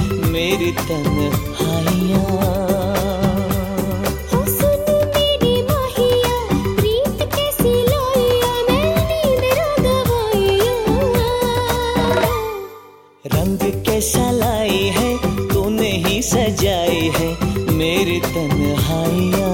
मेरी तन्हाइयाँ। रंग कैसा लाई है तूने ही सजाई है मेरी तन्हाइयाँ।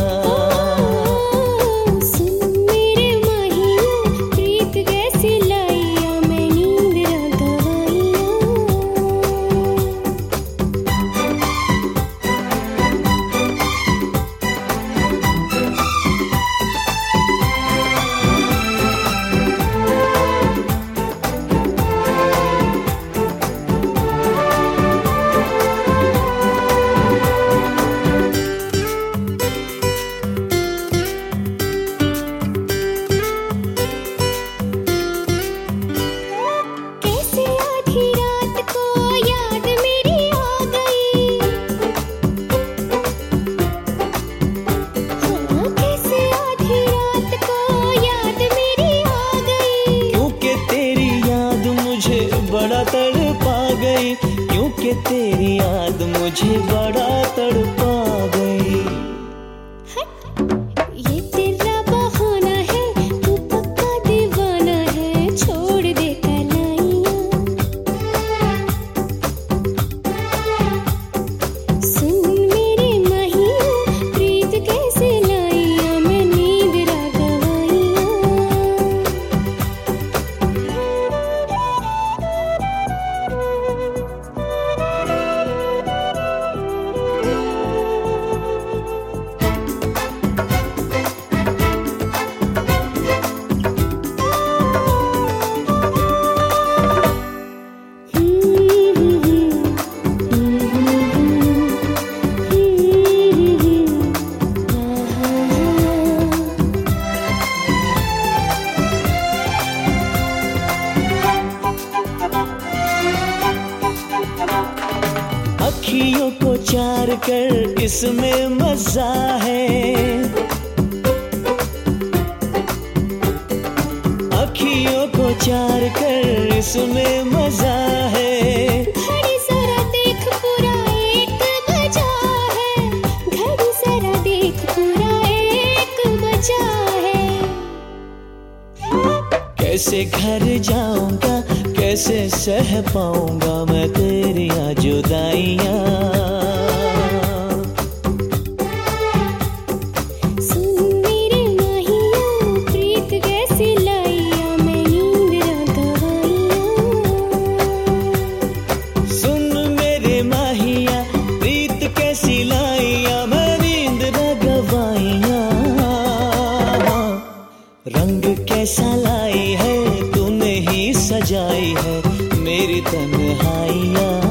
बड़ा तड़पा गई क्योंकि तेरी याद मुझे बड़ा तड़पा गई। ये तेरा बहाना है, तू पक्का दीवाना है, छोड़ दे कलाइयाँ। सुन मेरे माहिया प्रीत कैसे लाइया मैं नींद रागवाइयाँ। अखियों को चार कर इसमें मजा है, अखियों को चार कर इसमें मजा है। घड़ी जरा देख पूरा 1 बजा है, घड़ी जरा देख पूरा 1 बजा है। कैसे घर जाऊंगा कैसे सह पाऊंगा मैं तेरी जुदाइयाँ। सुन मेरे माहिया प्रीत कैसी लाइया मैं नींद रागवाइयाँ। सुन मेरे माहिया प्रीत कैसी लाइया मैं नींद रागवाइयाँ। रंग कैसा लाई है तूने ही सजाई है मेरी तन्हाइयाँ।